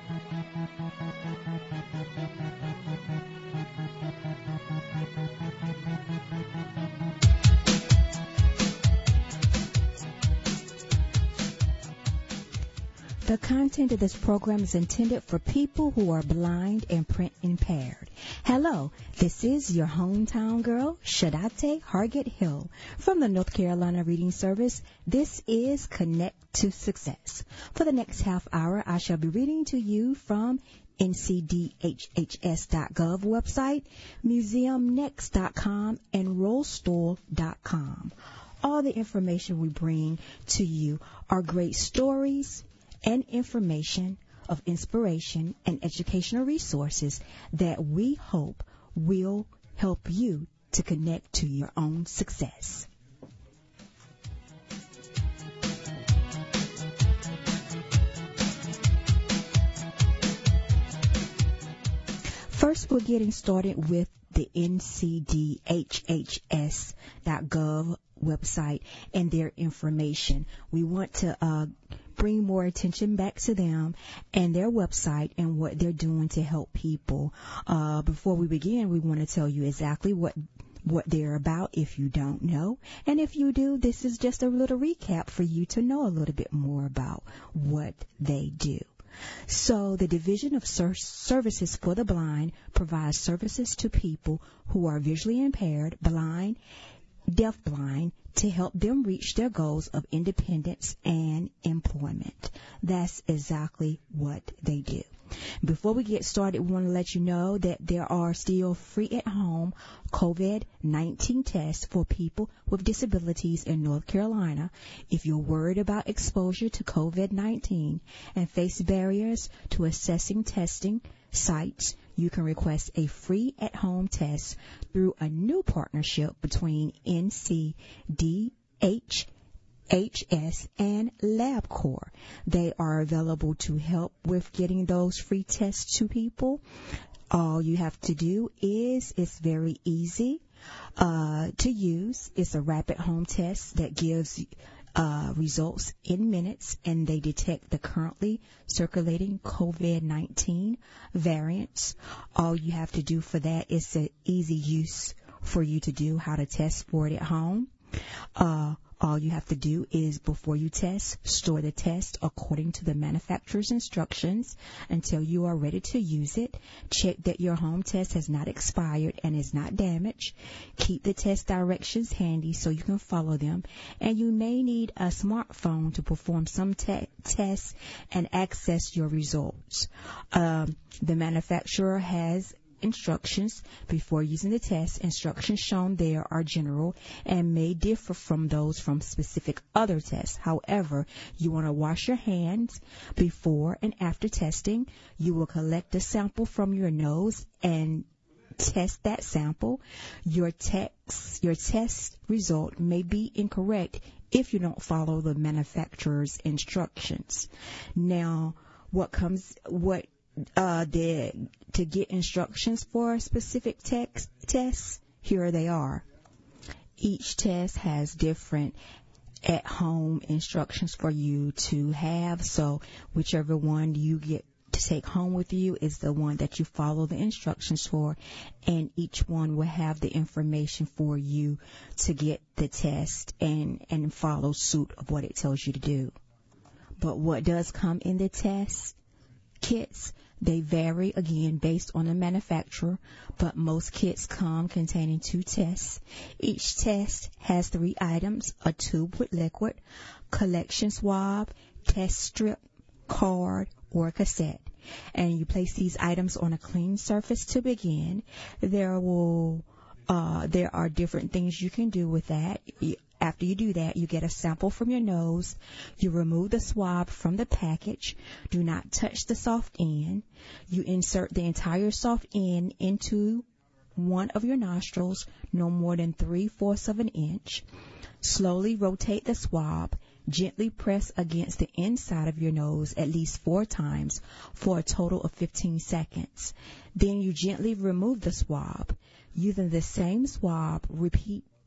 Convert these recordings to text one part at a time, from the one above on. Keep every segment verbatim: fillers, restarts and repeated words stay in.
The content of this program is intended for people who are blind and print impaired. Hello, this is your hometown girl, Shadate Hargett Hill, from the North Carolina Reading Service. This is Connect to Success. For the next half hour, I shall be reading to you from N C D H H S dot gov website, museum next dot com, and rollstore dot com. All the information we bring to you are great stories and information of inspiration and educational resources that we hope will help you to connect to your own success. First, we're getting started with the N C D H H S dot gov website and their information. We want to uh, bring more attention back to them and their website and what they're doing to help people. Uh, before we begin, we want to tell you exactly what what they're about if you don't know. And if you do, this is just a little recap for you to know a little bit more about what they do. So the Division of Ser- Services for the Blind provides services to people who are visually impaired, blind, deafblind, to help them reach their goals of independence and employment. That's exactly what they do. Before we get started, we want to let you know that there are still free at-home COVID nineteen tests for people with disabilities in North Carolina. If you're worried about exposure to COVID nineteen and face barriers to accessing testing sites, you can request a free at-home test through a new partnership between N C D H H S and LabCorp. They are available to help with getting those free tests to people. All you have to do is, it's very easy uh, to use. It's a rapid home test that gives uh, results in minutes, and they detect the currently circulating COVID nineteen variants. All you have to do for that is an easy use for you to do how to test for it at home. Uh, All you have to do is, before you test, store the test according to the manufacturer's instructions until you are ready to use it. Check that your home test has not expired and is not damaged. Keep the test directions handy so you can follow them. And you may need a smartphone to perform some te- tests and access your results. Um, the manufacturer has instructions before using the test. Instructions shown there are general and may differ from those from specific other tests. However, you want to wash your hands before and after testing. You will collect a sample from your nose and test that sample. Your text, your test result may be incorrect if you don't follow the manufacturer's instructions. Now, what comes, what Uh, the, to get instructions for specific text, tests, here they are. Each test has different at-home instructions for you to have, so whichever one you get to take home with you is the one that you follow the instructions for, and each one will have the information for you to get the test and, and follow suit of what it tells you to do. But what does come in the test kits? They vary, again, based on the manufacturer, but most kits come containing two tests. Each test has three items: a tube with liquid, collection swab, test strip, card, or cassette. And you place these items on a clean surface to begin. There will, uh, there are different things you can do with that. After you do that, you get a sample from your nose. You remove the swab from the package. Do not touch the soft end. You insert the entire soft end into one of your nostrils, no more than three-fourths of an inch. Slowly rotate the swab. Gently press against the inside of your nose at least four times for a total of fifteen seconds. Then you gently remove the swab. Using the same swab, repeat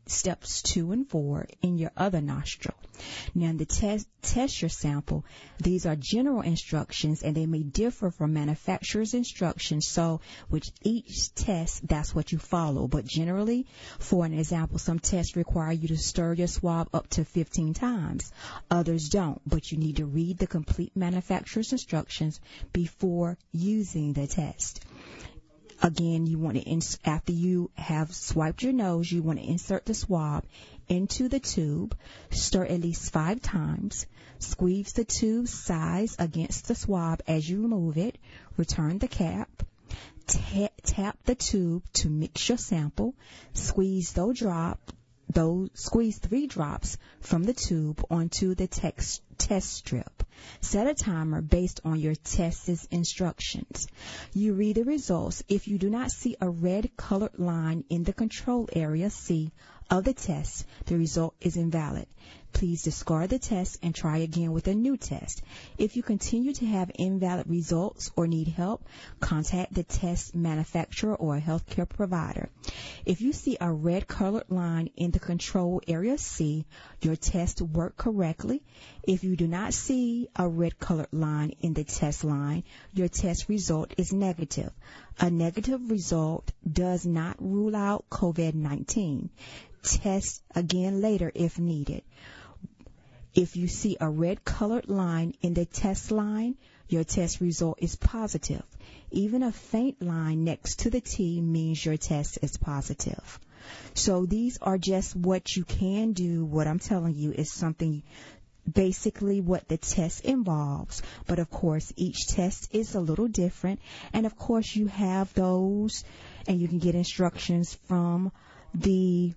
steps two and four in your other nostril. Now, in the test, test your sample, these are general instructions and they may differ from manufacturer's instructions. So with each test, that's what you follow. But generally, for an example, some tests require you to stir your swab up to fifteen times. Others don't, but you need to read the complete manufacturer's instructions before using the test. Again, you want to, ins- after you have swiped your nose, you want to insert the swab into the tube, stir at least five times, squeeze the tube size against the swab as you remove it, return the cap, ta- tap the tube to mix your sample, squeeze those drop, those squeeze three drops from the tube onto the text, test strip. Set a timer based on your test's instructions. You read the results. If you do not see a red colored line in the control area C of the test, the result is invalid. Please discard the test and try again with a new test. If you continue to have invalid results or need help, contact the test manufacturer or a healthcare provider. If you see a red colored line in the control area C, your test worked correctly. If you do not see a red colored line in the test line, your test result is negative. A negative result does not rule out COVID nineteen. Test again later if needed. If you see a red colored line in the test line, your test result is positive. Even a faint line next to the T means your test is positive. So these are just what you can do. What I'm telling you is something basically what the test involves. But of course, each test is a little different. And of course, you have those and you can get instructions from the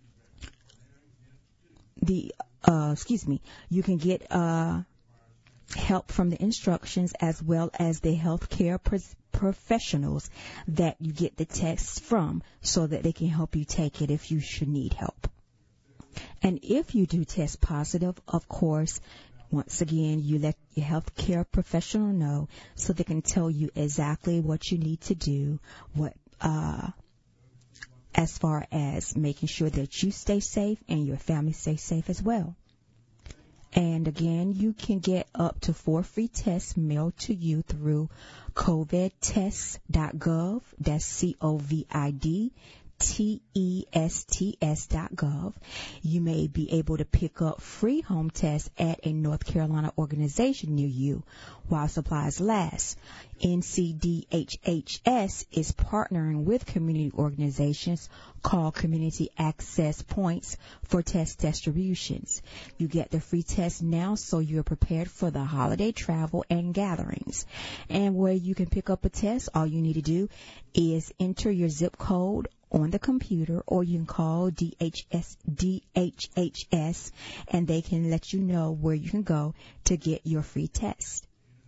the Uh, excuse me, you can get uh, help from the instructions as well as the healthcare pr- professionals that you get the tests from so that they can help you take it if you should need help. And if you do test positive, of course, once again, you let your healthcare professional know so they can tell you exactly what you need to do, what uh as far as making sure that you stay safe and your family stays safe as well. And again, you can get up to four free tests mailed to you through covid tests dot gov. That's C O V I D T E S T S dot gov. You may be able to pick up free home tests at a North Carolina organization near you while supplies last. N C D H H S is partnering with community organizations called Community Access Points for test distributions. You get the free test now so you're prepared for the holiday travel and gatherings. And where you can pick up a test, all you need to do is enter your zip code on the computer, or you can call D H S, D H H S and they can let you know where you can go to get your free test.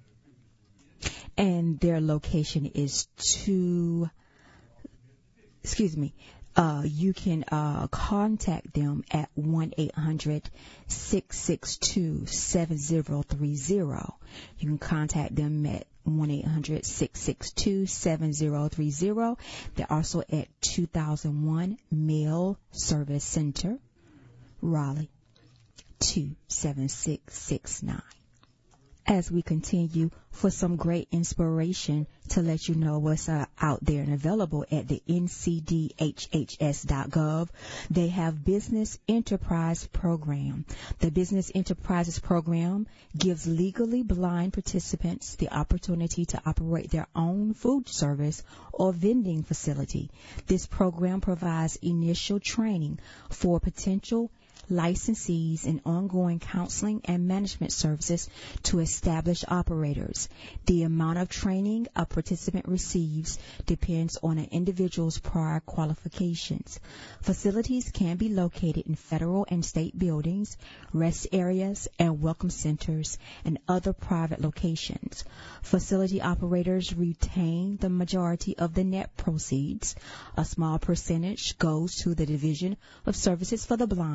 And their location is two, excuse me, uh, you can uh, contact them at one eight hundred six six two seven zero three zero. You can contact them at one eight hundred six six two seven zero three zero. They're also at two thousand one Mail Service Center, Raleigh, two seven six six nine. As we continue for some great inspiration to let you know what's uh, out there and available at the N C D H H S dot gov, they have Business Enterprise Program. The Business Enterprises Program gives legally blind participants the opportunity to operate their own food service or vending facility. This program provides initial training for potential licensees and ongoing counseling and management services to establish operators. The amount of training a participant receives depends on an individual's prior qualifications. Facilities can be located in federal and state buildings, rest areas, and welcome centers, and other private locations. Facility operators retain the majority of the net proceeds. A small percentage goes to the Division of Services for the Blind,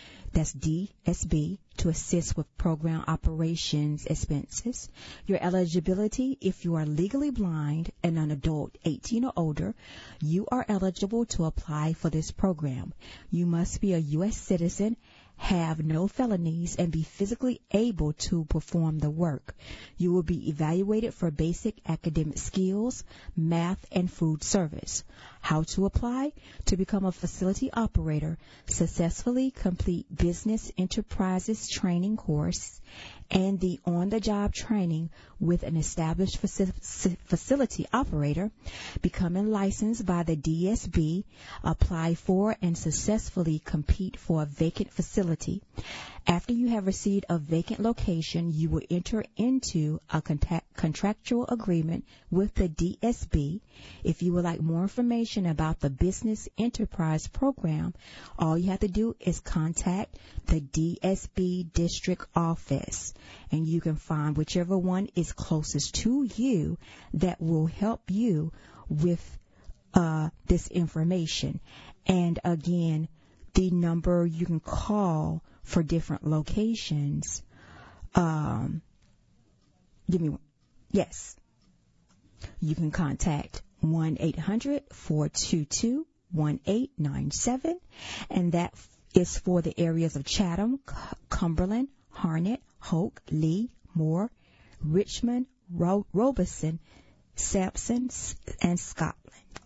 that's D S B, to assist with program operations expenses. Your eligibility: if you are legally blind and an adult eighteen or older, you are eligible to apply for this program. You must be a U S citizen, have no felonies, and be physically able to perform the work. You will be evaluated for basic academic skills, math, and food service. How to apply? To become a facility operator, successfully complete business enterprises training course and the on-the-job training with an established faci- facility operator, becoming licensed by the D S B, apply for and successfully compete for a vacant facility. After you have received a vacant location, you will enter into a contact, contractual agreement with the D S B. If you would like more information about the Business Enterprise Program, all you have to do is contact the D S B District Office, and you can find whichever one is closest to you that will help you with uh, this information. And again, the number you can call for different locations. Um, give me one. Yes. You can contact one eight hundred four two two one eight nine seven, and that is for the areas of Chatham, Cumberland, Harnett, Hoke, Lee, Moore, Richmond, Ro- Robeson, Sampson, and Scotland.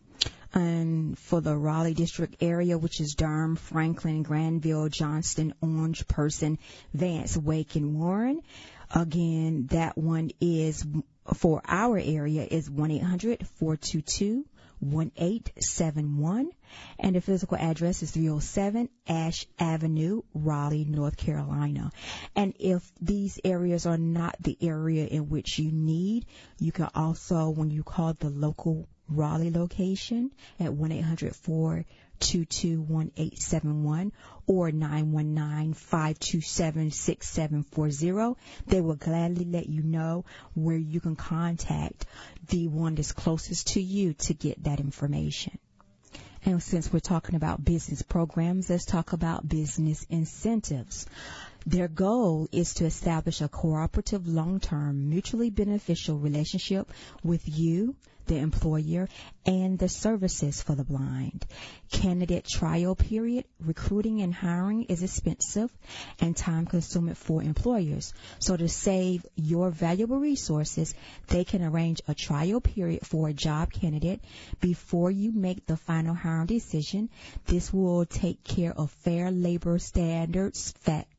And for the Raleigh district area, which is Durham, Franklin, Granville, Johnston, Orange, Person, Vance, Wake, and Warren. Again, that one is for our area is one eight hundred four two two one eight seven one. And the physical address is three oh seven Ash Avenue, Raleigh, North Carolina. And if these areas are not the area in which you need, you can also, when you call the local Raleigh location at one eight hundred four two two one eight seven one or nine one nine five two seven six seven four zero, they will gladly let you know where you can contact the one that's closest to you to get that information. And since we're talking about business programs, let's talk about business incentives. Their goal is to establish a cooperative, long-term, mutually beneficial relationship with you, the employer, and the services for the blind. Candidate trial period: recruiting and hiring is expensive and time-consuming for employers. So to save your valuable resources, they can arrange a trial period for a job candidate before you make the final hiring decision. This will take care of Fair Labor Standards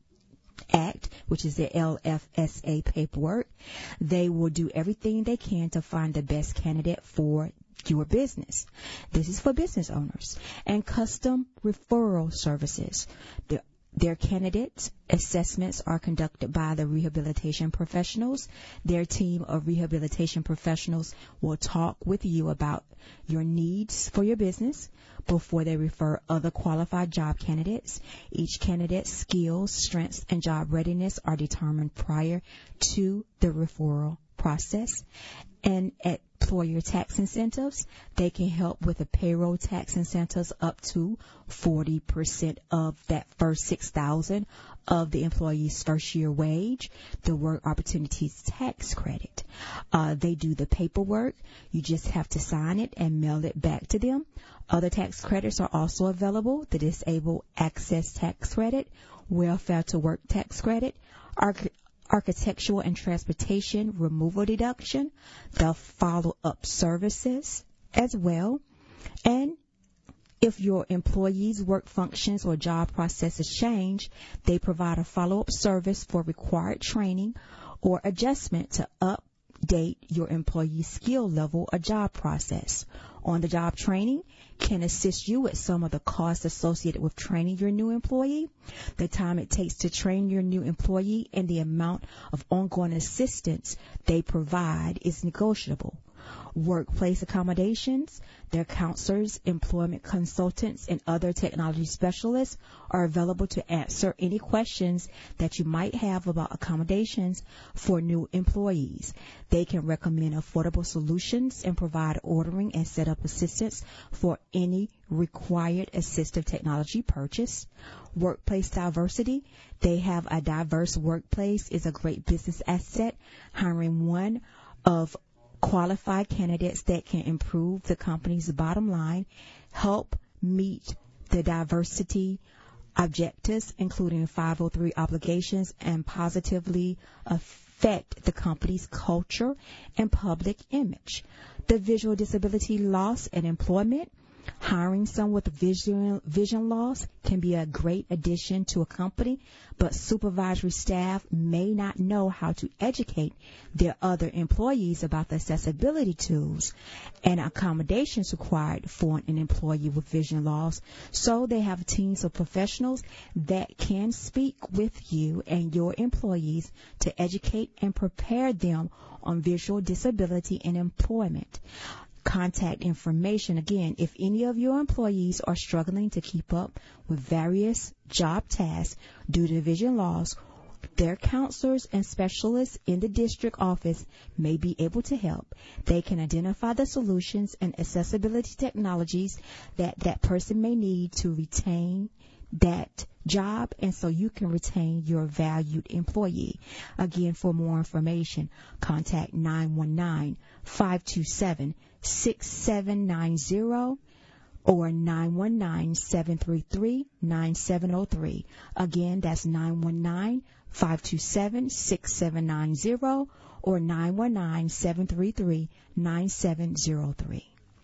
Act, which is the L F S A paperwork. They will do everything they can to find the best candidate for your business. This is for business owners. And custom referral services. The Their candidates assessments are conducted by the rehabilitation professionals. Their team of rehabilitation professionals will talk with you about your needs for your business before they refer other qualified job candidates. Each candidate's skills, strengths, and job readiness are determined prior to the referral process. And at employer tax incentives, they can help with the payroll tax incentives up to forty percent of that first six thousand dollars of the employee's first year wage, the Work Opportunities Tax Credit. Uh, they do the paperwork. You just have to sign it and mail it back to them. Other tax credits are also available: the Disabled Access Tax Credit, Welfare to Work Tax Credit, Arch- Architectural and Transportation Removal Deduction, the follow-up services as well. And if your employees' work functions or job processes change, they provide a follow-up service for required training or adjustment to update your employee's skill level or job process. On-the-job training can assist you with some of the costs associated with training your new employee. The time it takes to train your new employee and the amount of ongoing assistance they provide is negotiable. Workplace accommodations. Their counselors, employment consultants, and other technology specialists are available to answer any questions that you might have about accommodations for new employees. They can recommend affordable solutions and provide ordering and setup assistance for any required assistive technology purchase. Workplace diversity. They have a diverse workplace is a great business asset. Hiring one of qualified candidates that can improve the company's bottom line, help meet the diversity objectives, including five oh three obligations, and positively affect the company's culture and public image. The visual disability loss and employment. Hiring someone with vision, vision loss can be a great addition to a company, but supervisory staff may not know how to educate their other employees about the accessibility tools and accommodations required for an employee with vision loss. So they have teams of professionals that can speak with you and your employees to educate and prepare them on visual disability and employment. Contact information. Again, if any of your employees are struggling to keep up with various job tasks due to vision loss, their counselors and specialists in the district office may be able to help. They can identify the solutions and accessibility technologies that that person may need to retain that job, and so you can retain your valued employee. Again, for more information, contact nine one nine, five two seven, six seven nine zero or nine one nine, seven three three, nine seven zero three. Again, that's nine one nine, five two seven, six seven nine zero or nine one nine, seven three three, nine seven zero three.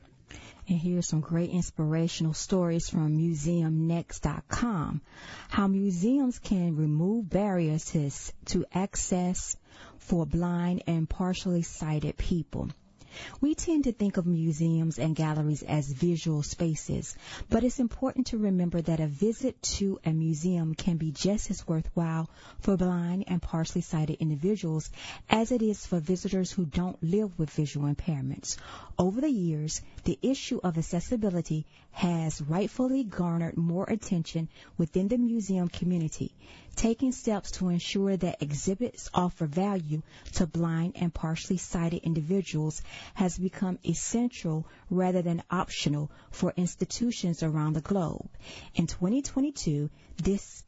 And here's some great inspirational stories from museum next dot com. How museums can remove barriers to, to access for blind and partially sighted people. We tend to think of museums and galleries as visual spaces, but it's important to remember that a visit to a museum can be just as worthwhile for blind and partially sighted individuals as it is for visitors who don't live with visual impairments. Over the years, the issue of accessibility has rightfully garnered more attention within the museum community. Taking steps to ensure that exhibits offer value to blind and partially sighted individuals has become essential rather than optional for institutions around the globe. In twenty twenty-two, this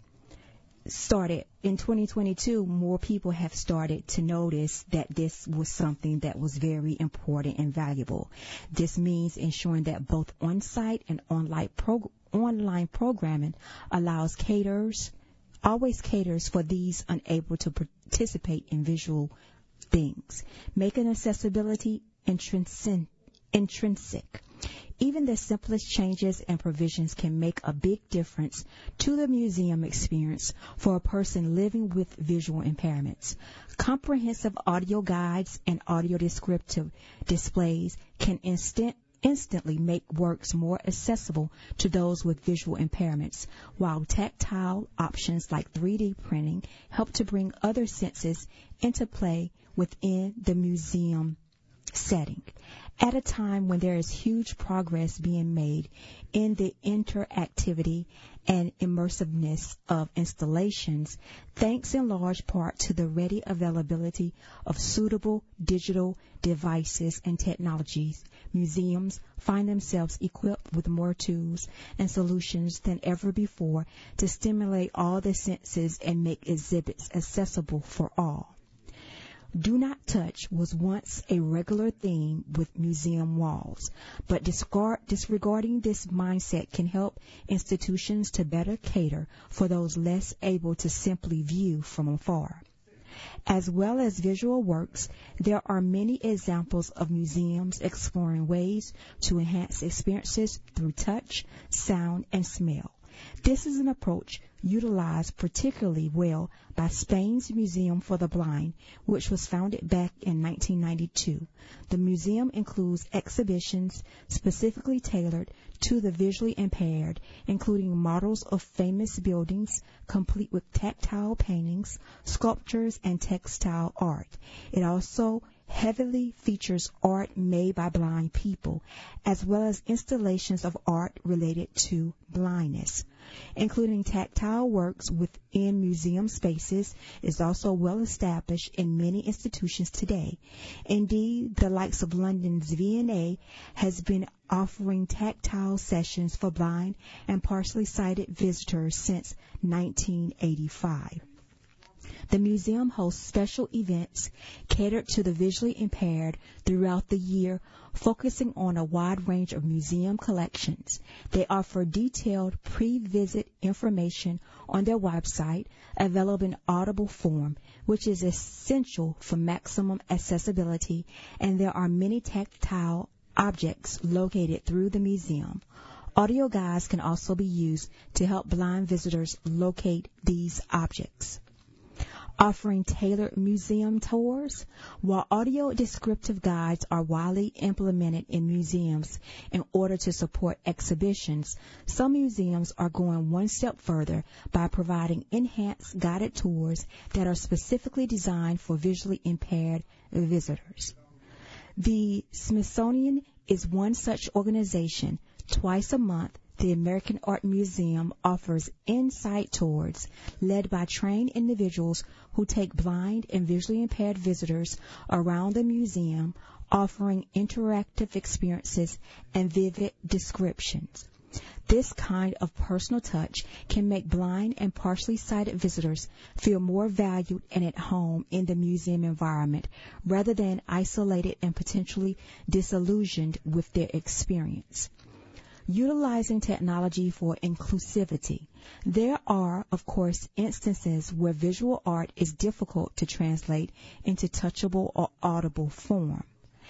started in twenty twenty-two, more people have started to notice that this was something that was very important and valuable. This means ensuring that both on-site and online, prog- online programming allows caterers, always caters for these unable to participate in visual things, making accessibility intrinsic. intrinsic. Even the simplest changes and provisions can make a big difference to the museum experience for a person living with visual impairments. Comprehensive audio guides and audio descriptive displays can instant instantly make works more accessible to those with visual impairments, while tactile options like three D printing help to bring other senses into play within the museum setting. At a time when there is huge progress being made in the interactivity and immersiveness of installations, thanks in large part to the ready availability of suitable digital devices and technologies, museums find themselves equipped with more tools and solutions than ever before to stimulate all the senses and make exhibits accessible for all. Do not touch was once a regular theme with museum walls, but discard, disregarding this mindset can help institutions to better cater for those less able to simply view from afar. As well as visual works, there are many examples of museums exploring ways to enhance experiences through touch, sound, and smell. This is an approach utilized particularly well by Spain's Museum for the Blind, which was founded back in nineteen ninety-two. The museum includes exhibitions specifically tailored to the visually impaired, including models of famous buildings, complete with tactile paintings, sculptures, and textile art. It also heavily features art made by blind people, as well as installations of art related to blindness, including tactile works within museum spaces, is also well established in many institutions today. Indeed, the likes of London's V and A has been offering tactile sessions for blind and partially sighted visitors since nineteen eighty-five. The museum hosts special events catered to the visually impaired throughout the year, focusing on a wide range of museum collections. They offer detailed pre-visit information on their website, available in audible form, which is essential for maximum accessibility, and there are many tactile objects located through the museum. Audio guides can also be used to help blind visitors locate these objects. Offering tailored museum tours. While audio descriptive guides are widely implemented in museums in order to support exhibitions, some museums are going one step further by providing enhanced guided tours that are specifically designed for visually impaired visitors. The Smithsonian is one such organization. Twice a month, the American Art Museum offers insight tours led by trained individuals who take blind and visually impaired visitors around the museum, offering interactive experiences and vivid descriptions. This kind of personal touch can make blind and partially sighted visitors feel more valued and at home in the museum environment, rather than isolated and potentially disillusioned with their experience. Utilizing technology for inclusivity. There are, of course, instances where visual art is difficult to translate into touchable or audible form.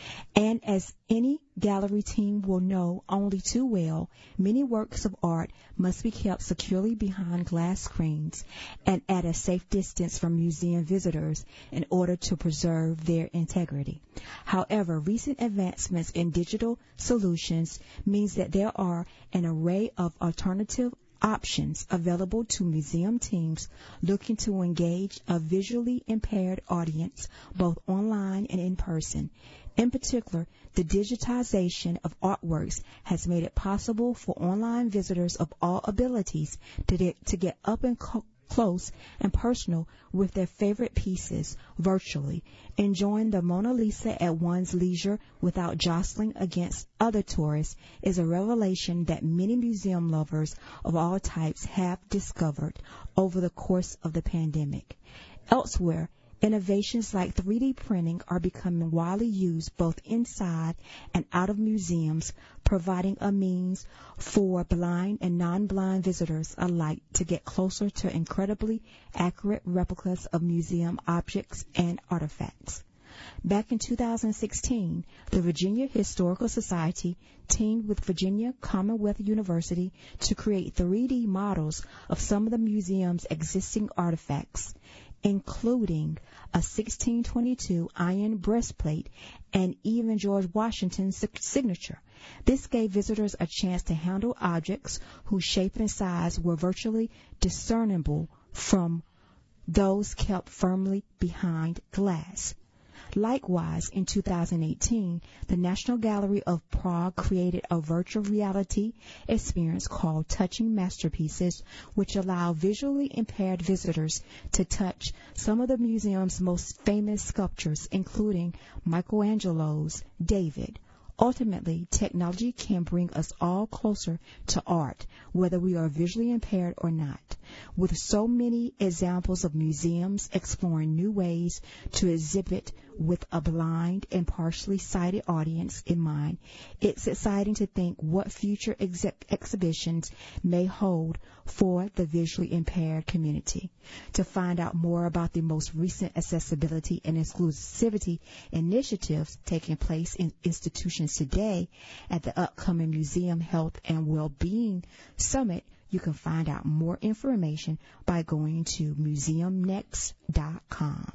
And as any gallery team will know only too well, many works of art must be kept securely behind glass screens and at a safe distance from museum visitors in order to preserve their integrity. However, recent advancements in digital solutions means that there are an array of alternative options available to museum teams looking to engage a visually impaired audience both online and in person. In particular, the digitization of artworks has made it possible for online visitors of all abilities to, de- to get up and co- close and personal with their favorite pieces virtually. Enjoying the Mona Lisa at one's leisure without jostling against other tourists is a revelation that many museum lovers of all types have discovered over the course of the pandemic. Elsewhere, innovations like three D printing are becoming widely used both inside and out of museums, providing a means for blind and non-blind visitors alike to get closer to incredibly accurate replicas of museum objects and artifacts. Back in two thousand sixteen, the Virginia Historical Society teamed with Virginia Commonwealth University to create three D models of some of the museum's existing artifacts, including a sixteen twenty-two iron breastplate and even George Washington's signature. This gave visitors a chance to handle objects whose shape and size were virtually discernible from those kept firmly behind glass. Likewise, in two thousand eighteen, the National Gallery of Prague created a virtual reality experience called Touching Masterpieces, which allowed visually impaired visitors to touch some of the museum's most famous sculptures, including Michelangelo's David. Ultimately, technology can bring us all closer to art, whether we are visually impaired or not. With so many examples of museums exploring new ways to exhibit with a blind and partially sighted audience in mind, it's exciting to think what future ex- exhibitions may hold for the visually impaired community. To find out more about the most recent accessibility and inclusivity initiatives taking place in institutions today at the upcoming Museum Health and Wellbeing Summit, you can find out more information by going to museum next dot com.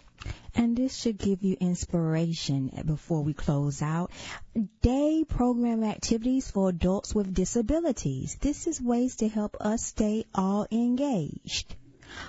And this should give you inspiration before we close out. Day program activities for adults with disabilities. This is ways to help us stay all engaged.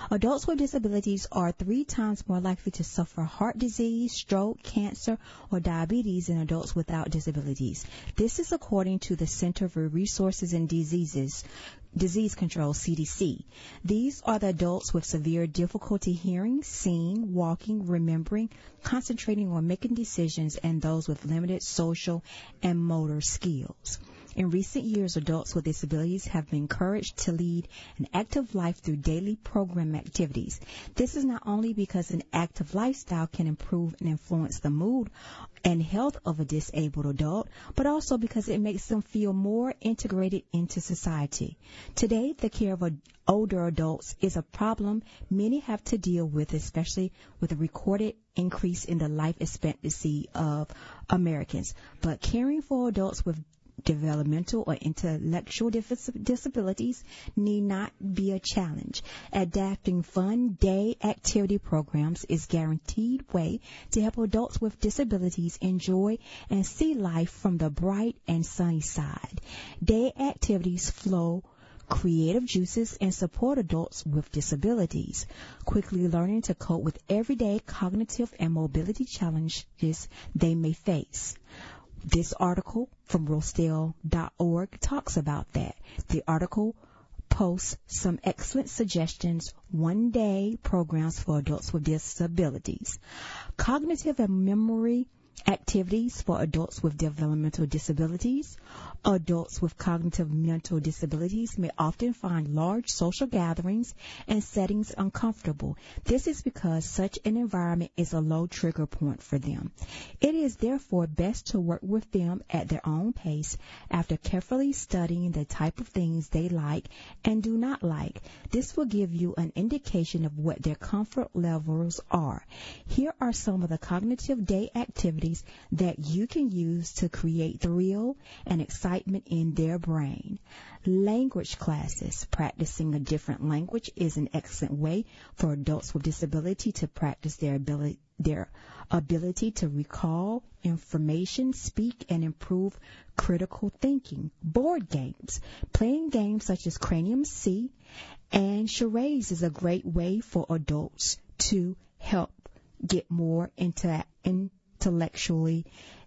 Adults with disabilities are three times more likely to suffer heart disease, stroke, cancer, or diabetes than adults without disabilities. This is according to the Center for Resources and Diseases Disease Control, C D C. These are the adults with severe difficulty hearing, seeing, walking, remembering, concentrating, or making decisions, and those with limited social and motor skills. In recent years, adults with disabilities have been encouraged to lead an active life through daily program activities. This is not only because an active lifestyle can improve and influence the mood and health of a disabled adult, but also because it makes them feel more integrated into society. Today, the care of older adults is a problem many have to deal with, especially with the recorded increase in the life expectancy of Americans. But caring for adults with developmental or intellectual disabilities need not be a challenge. Adapting fun day activity programs is a guaranteed way to help adults with disabilities enjoy and see life from the bright and sunny side. Day activities flow creative juices and support adults with disabilities, quickly learning to cope with everyday cognitive and mobility challenges they may face. This article from Rostell dot org talks about that. The article posts some excellent suggestions, one-day programs for adults with disabilities. Cognitive and memory activities for adults with developmental disabilities. Adults with cognitive mental disabilities may often find large social gatherings and settings uncomfortable. This is because such an environment is a low trigger point for them. It is therefore best to work with them at their own pace after carefully studying the type of things they like and do not like. This will give you an indication of what their comfort levels are. Here are some of the cognitive day activities that you can use to create thrill and excitement in their brain. Language classes. Practicing a different language is an excellent way for adults with disability to practice their ability, their ability to recall information, speak, and improve critical thinking. Board games. Playing games such as Cranium C and charades is a great way for adults to help get more into intellectually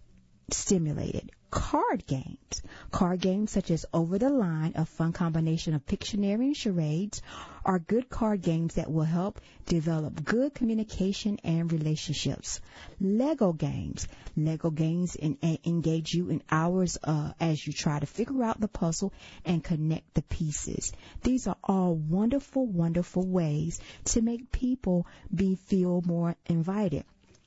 stimulated. Card games. Card games such as Over the Line, a fun combination of Pictionary and charades, are good card games that will help develop good communication and relationships. Lego games. Lego games in, uh, engage you in hours uh, as you try to figure out the puzzle and connect the pieces. These are all wonderful, wonderful ways to make people be feel more invited.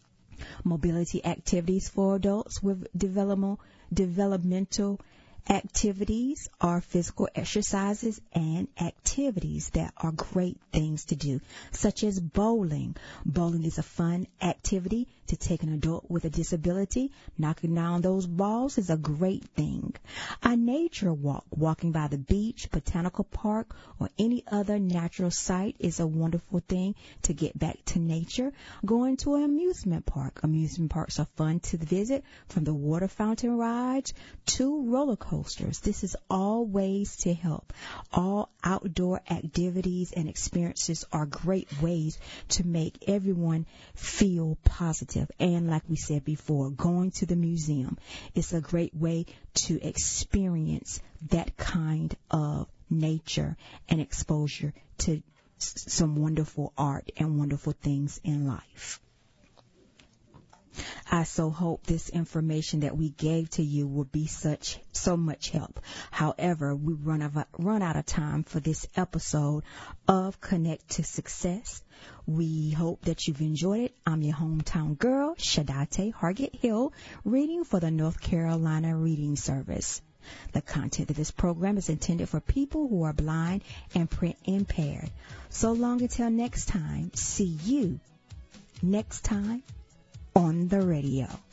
Mobility activities for adults with developmental developmental activities are physical exercises and activities that are great things to do, such as bowling. Bowling is a fun activity to take an adult with a disability. Knocking down those balls is a great thing. A nature walk, walking by the beach, botanical park, or any other natural site is a wonderful thing to get back to nature. Going to an amusement park. Amusement parks are fun to visit, from the water fountain rides to roller coasters. This is all ways to help. All outdoor activities and experiences are great ways to make everyone feel positive. And like we said before, going to the museum is a great way to experience that kind of nature and exposure to some wonderful art and wonderful things in life. I so hope this information that we gave to you will be such so much help. However, we run out, run out of time for this episode of Connect to Success. We hope that you've enjoyed it. I'm your hometown girl, Shadate Hargett Hill, reading for the North Carolina Reading Service. The content of this program is intended for people who are blind and print impaired. So long until next time, see you next time on the radio.